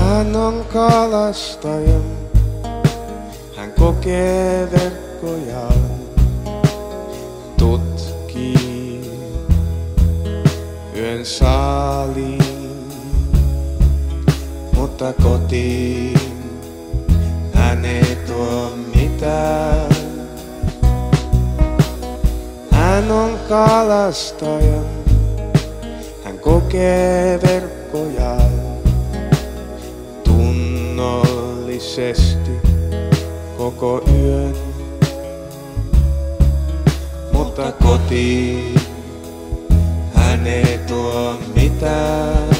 Hän on kalastaja, hän kokee verkkojaan, tutkii yön saaliin, mutta kotiin hän ei tuo mitään. Hän on kalastaja, hän kokee verkkojaan tunnollisesti koko yön, mutta kotiin hän ei tuo mitään.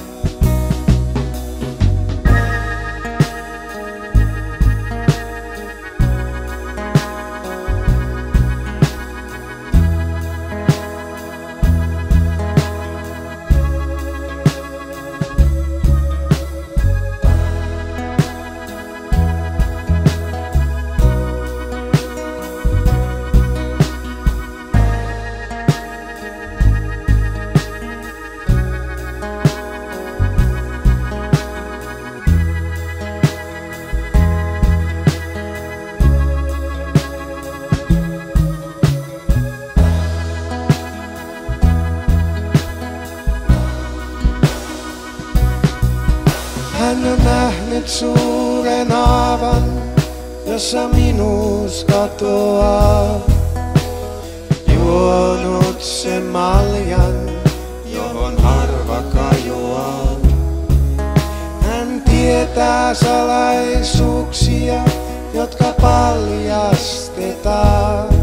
Hän on nähnyt suuren aavan, jossa minuus katoaa. Juonut sen maljan, johon harva kajoaa. Hän tietää salaisuuksia, jotka paljastetaan.